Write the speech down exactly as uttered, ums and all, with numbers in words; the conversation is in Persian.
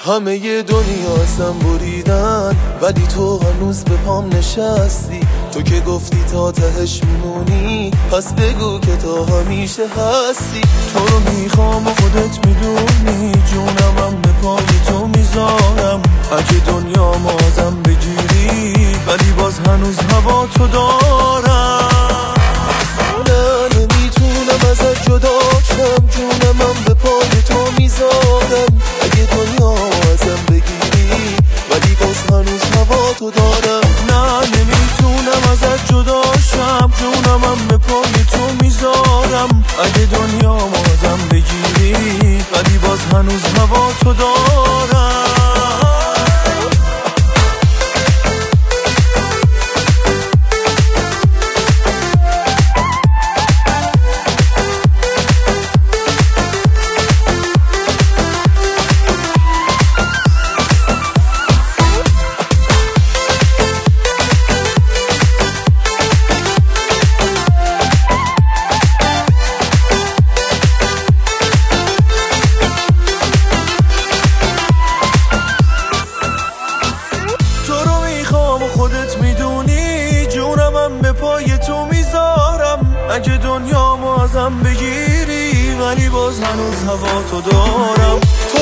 همه ی دنیا ازم بریدن ولی تو هنوز به پام نشستی. تو که گفتی تا تهش میمونی پس بگو که تا همیشه هستی. تو رو میخوام و خودت میدونی جونمم به پای تو میذارم. اگه دنیا ما ازم بگیری ولی باز هنوز هوا تو دارم. نه نمیتونم ازت جدا شم، جونمم به پای تو میذارم. اگه دنیا ازم بگیری ولی باز هنوز هوا تو دارم. نه نمیتونم ازت جدا شم، جونمم به پای تو میذارم. اگه دنیا ازم بگیری ولی باز هنوز هوا تو دارم. خودت میدونی جونمم به پای تو میذارم. اگه دنیا ازم بگیری ولی باز هنوز هوا تو دارم.